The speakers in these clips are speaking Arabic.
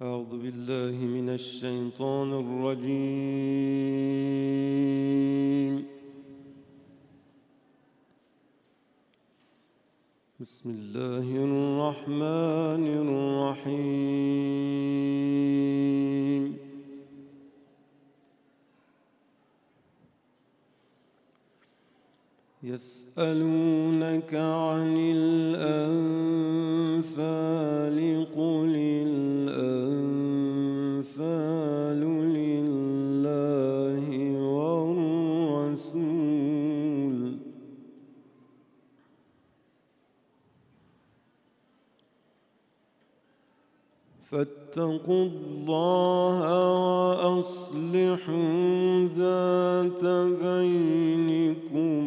أعوذ بالله من الشيطان الرجيم. بسم الله الرحمن الرحيم. يسألونك عن الأنفال قل الأنفال لله والرسول فاتقوا الله وأصلحوا ذات بينكم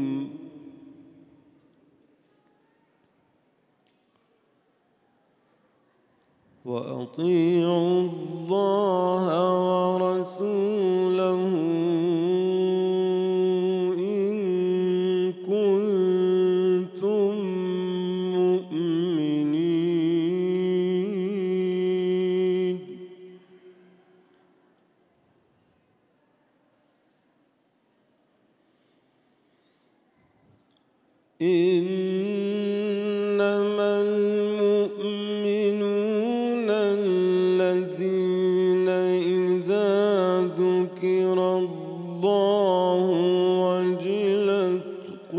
وأطيعوا الله ورسوله إن كنتم مؤمنين. إنما المؤمنون الذين إذا ذكر الله وجلت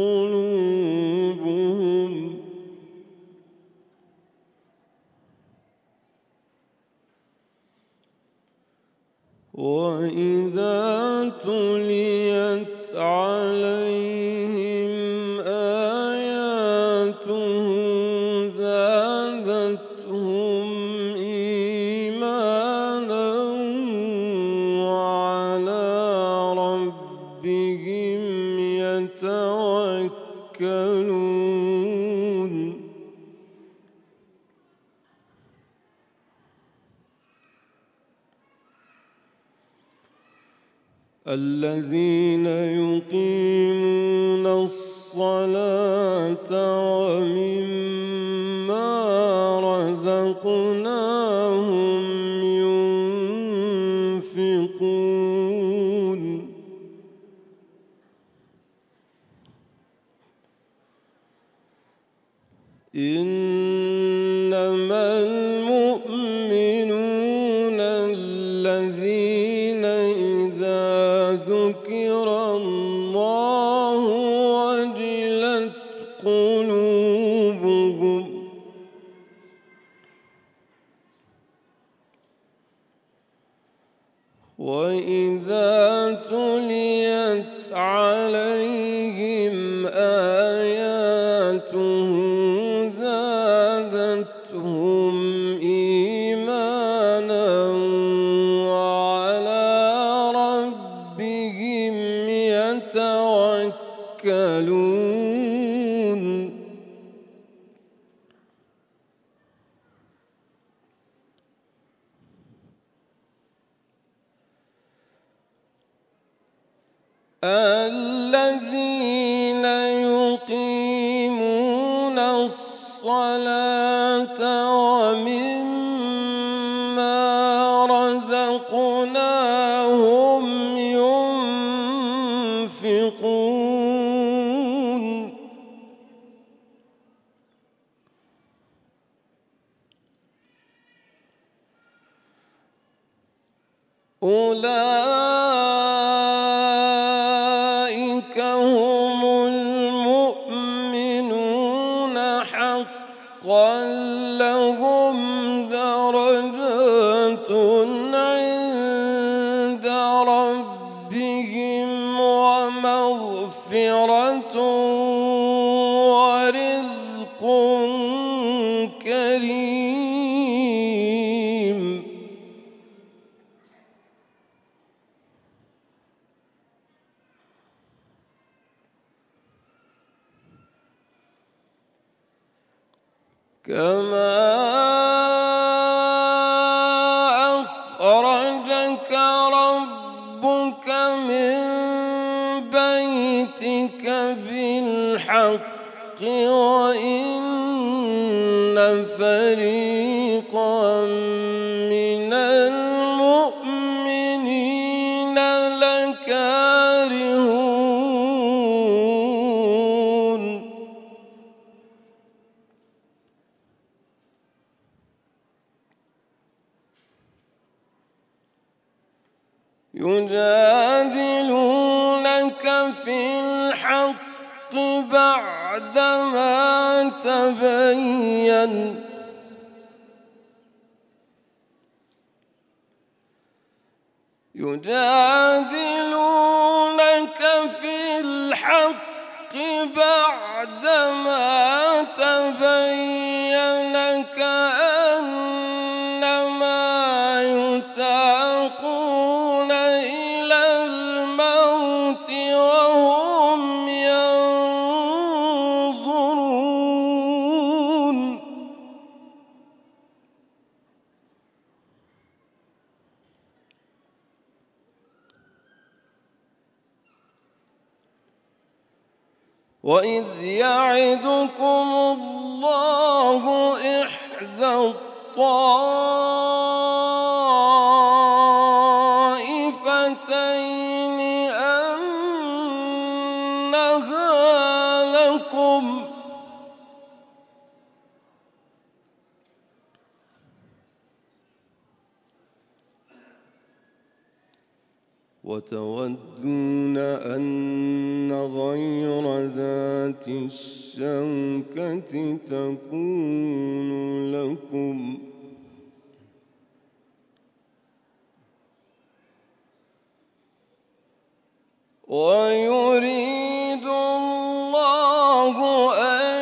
قلوبهم وإذا تليت عليهم آياته زادتهم إيمانا وعلى ربهم يتوكلون. الذين يقيمون الصلاة ومما رزقناهم ينفقون. إنما المؤمنون الذين إذا ذكر الله وجلت قلوبهم وإذا تليت عليهم آياته زادتهم إيمانا وعلى ربهم يتوكلون. الذين يقيمون الصلاة ومما رزقناهم ينفقون. أولئك هم المؤمنون حقا لهم درجات عند ربهم ومغفرة ورزق كريم. كما أخرجك ربك من بيتك بالحق وإن فريقا من يجادلونك في الحق بعدما تبين يجادلونك في الحق بعدما تبين كأنما يساقون إلى الموت وهم ينظرون وإذ يعدكم الله إحدى الطائفتين أنها لكم وتودون أن غير ذات الشوكة تكون لكم ويريد الله أن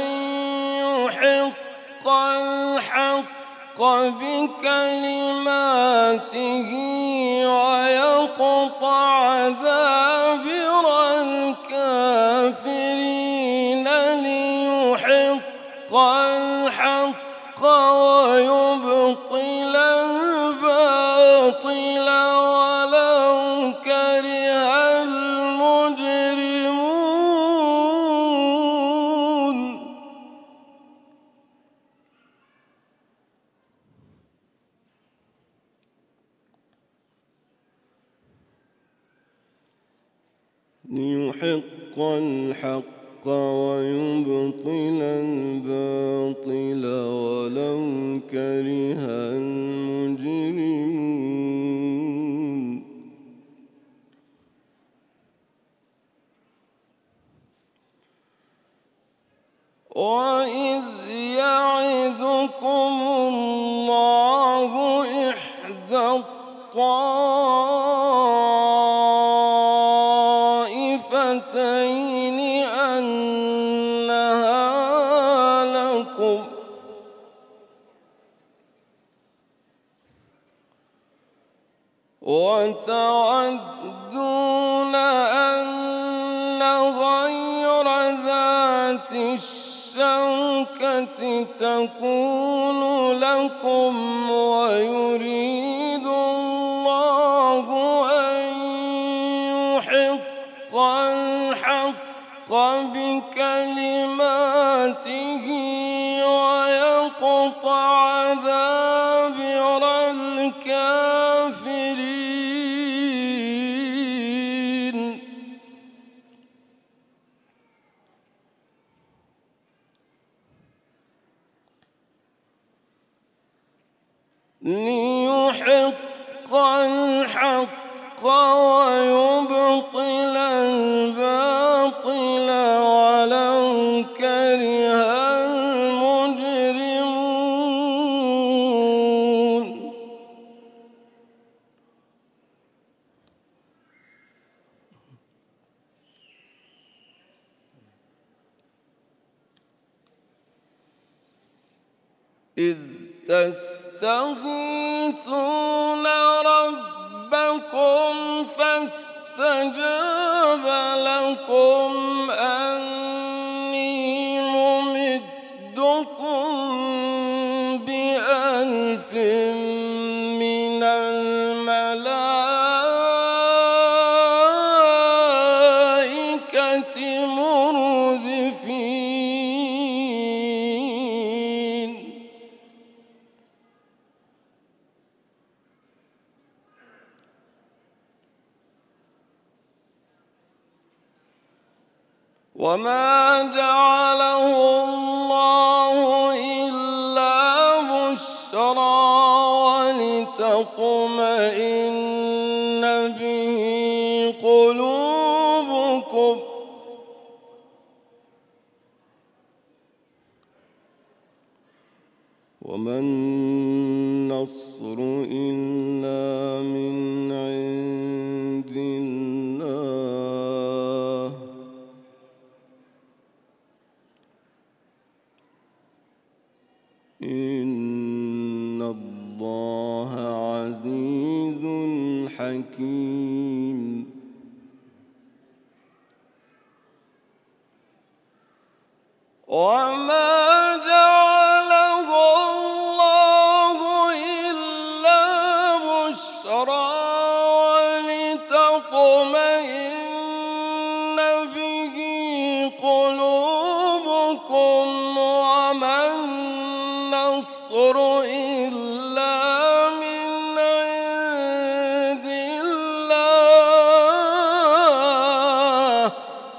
يحق الحق بكلماته ويقطع دابر الكافرين ليحق الحق ويبطل الباطل ولو كره المجرمون ليحق الحق ويبطل الباطل ولو كره المجرمون وإذ يعدكم الله إحدى الطائفتين أنها لكم وتودون أن غير ذات الشوكة تكون لكم ويريد الله أن يحق الحق بكلماته ويقطع دابر الكافرين ليحق الحق ويبطل الباطل ولو كره المجرمون إذ تستغيثون ربكم فاستجاب لكم أني ممدكم بألف من الملائكة مردفين وما جعله الله إلا بشرى ولتطمئن به قلوبكم وما النصر إلا من عند الله إن الله عزيز حكيم وما جعله الله إلا بشرى ولتطمئن به قلوبكم وما النصر إلا من عند الله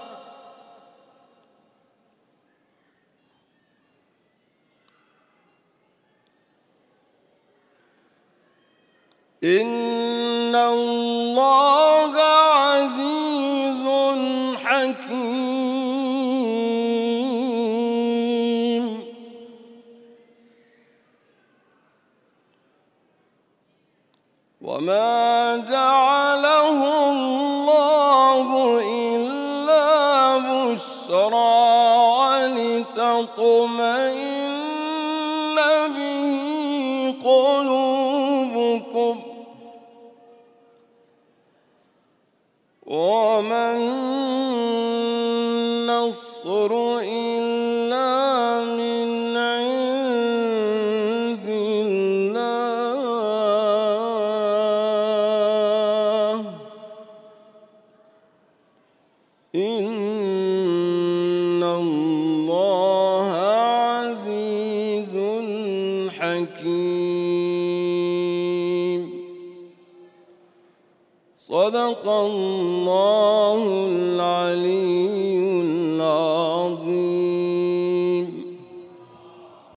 إن الله عزيز حكيم وما جعله الله إلا بشرى ولتطمئن به قلوبكم وما النصر إلا من عند الله إن الله عزيز حكيم صدق الله العلي العظيم.